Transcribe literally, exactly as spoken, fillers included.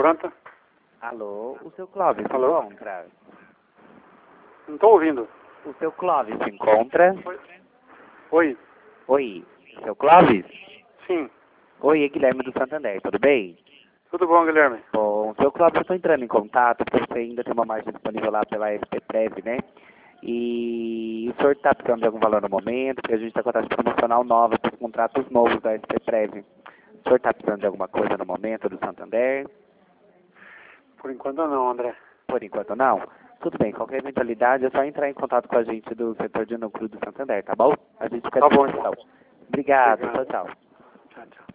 Pronto? Alô, o seu Clóvis se Alô? encontra? Não estou ouvindo. O seu Clóvis se encontra? Oi? Oi, seu Clóvis? Sim. Oi, é Guilherme do Santander, tudo bem? Tudo bom, Guilherme? Bom, seu Clóvis, eu estou entrando em contato porque você ainda tem uma margem disponível lá pela S P Prev, né? E o senhor está precisando de algum valor no momento, porque a gente está com a taxa promocional nova para os contratos novos da S P Prev. O senhor está precisando de alguma coisa no momento do Santander? Por enquanto não, André. Por enquanto não? Tudo bem, qualquer eventualidade é só entrar em contato com a gente do setor de núcleo do Santander, tá bom? A gente fica à Tá bom, disposição. então. Obrigado, Obrigado. tchau, tchau. Tchau, tchau.